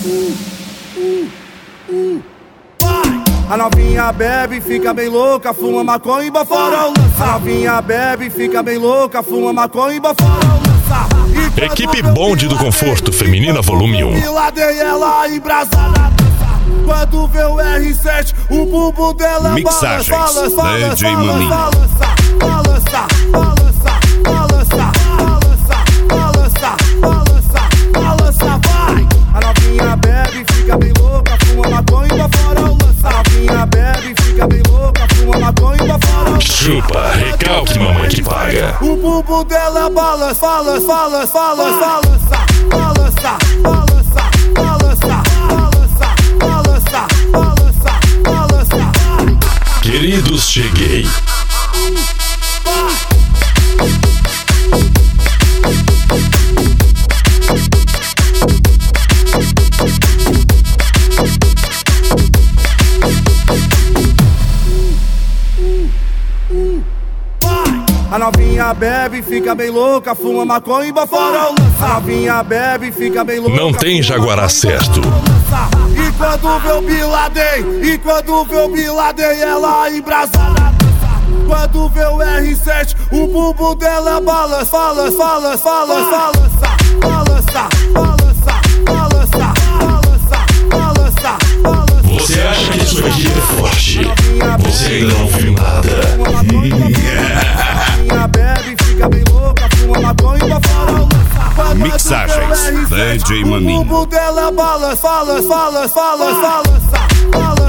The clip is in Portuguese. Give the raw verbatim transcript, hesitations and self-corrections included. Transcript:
A novinha bebe, fica bem louca, fuma maconha e bafora o lança. A novinha bebe, fica bem louca, fuma maconha e bafora o lança. Equipe Bonde do Conforto Feminina Volume um. Ela embrasa na dança. Quando vê o R sete, o bumbum dela Mixagens balança, balança, D J Maninho. balança, balança, balança, balança, balança, balança, balança, balança, vai. A novinha bebe, fica bem louca, fuma maconha e bafora o lança. A novinha bebe, fica bem louca, fuma maconha e bafora o lança. Chupa, recalque, mamãe que paga. O bumbum dela balança, balança, balança, balança, balança, balança, balança, balança, balança, balança, balança. Queridos, cheguei. A novinha bebe, fica bem louca, fuma maconha e bafora o lança. A novinha bebe, fica bem louca. Não tem Jaguará certo. E quando vê o Bin Laden, e quando vê o Bin Laden, ela embrasa na dança. Quando vê o R sete, o bumbum dela balança, balança, balança, balança, balança, balança, balança, balança, balança, balança. Você acha que isso aqui é forte? Você ainda não viu nada. Mixagens D J Maninho. O bumbum dela balança, balança, balança, balança, balança.